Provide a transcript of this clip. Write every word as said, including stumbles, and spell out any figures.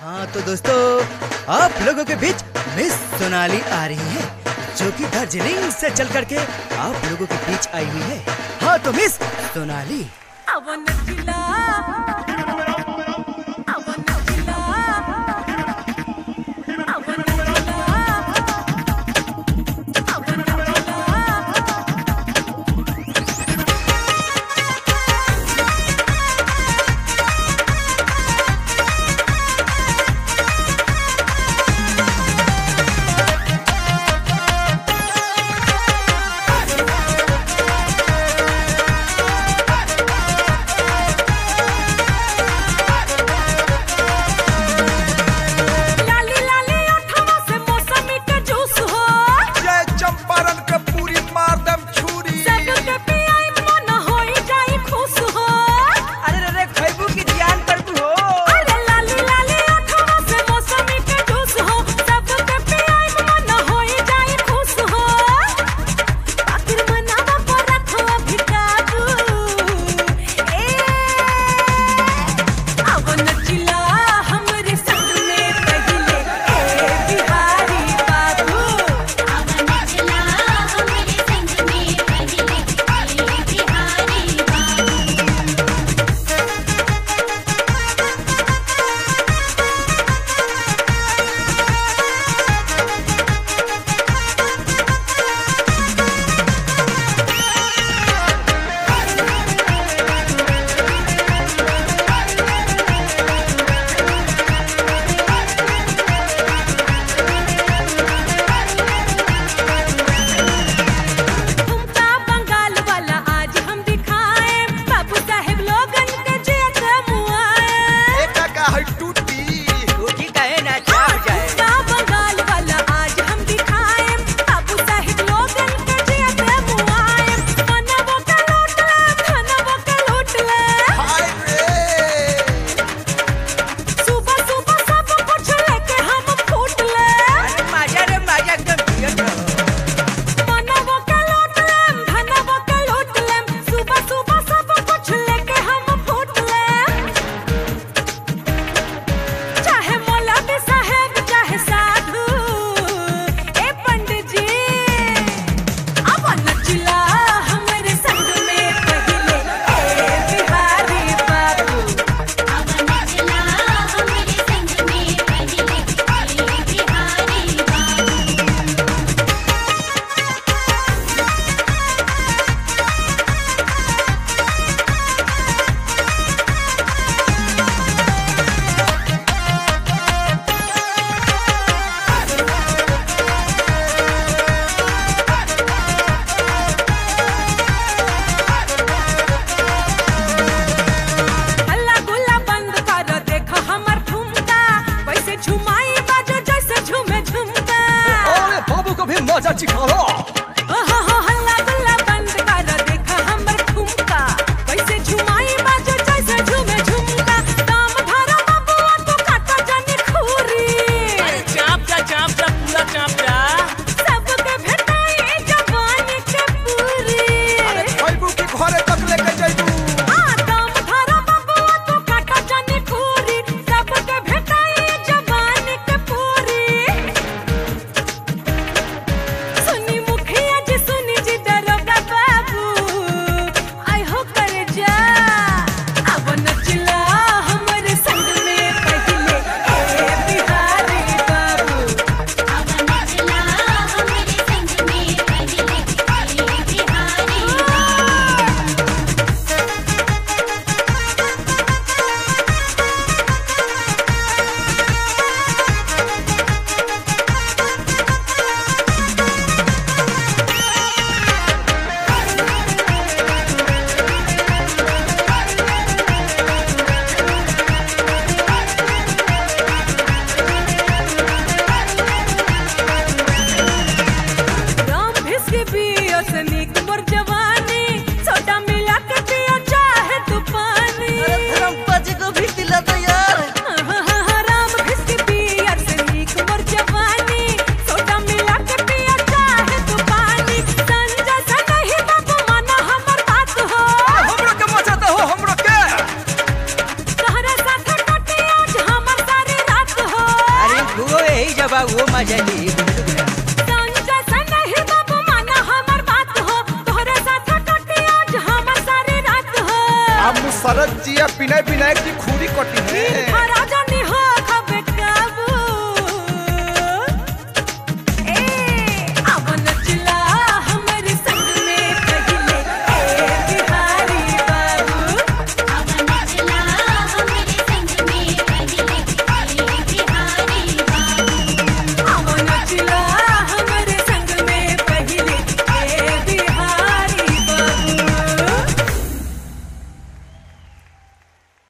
हाँ तो दोस्तों, आप लोगों के बीच मिस सोनाली आ रही है, जो कि दार्जिलिंग से चल करके आप लोगों के बीच आई हुई है। हाँ तो मिस सोनाली, मजा चिखाओ। हल्ला गुल्ला बंद कर देखा हमर ठुमका, कैसे झुमाई बाजो जैसे झूमे झुमका। दाम धरा बाबुआ तो काटा जाने खूरी, अरे चाप जा चाप जा पूरा चाप जा। सबके भेटाई जवानी के पूरी। अरे खइबू की घरे तक लेके जाइबू। हां दाम धरा बाबुआ तो काटा जाने खूरी, सबके भेटाई जवानी के पूरी। सुनी ओही जबा वो मजा ली। संजय से नहीं बाबू माना हमर बात हो, तोहरे साथ कटी आज हमर सारी रात हो। अब मुसरत जिया बिना बिना की खूरी कटी है। राजा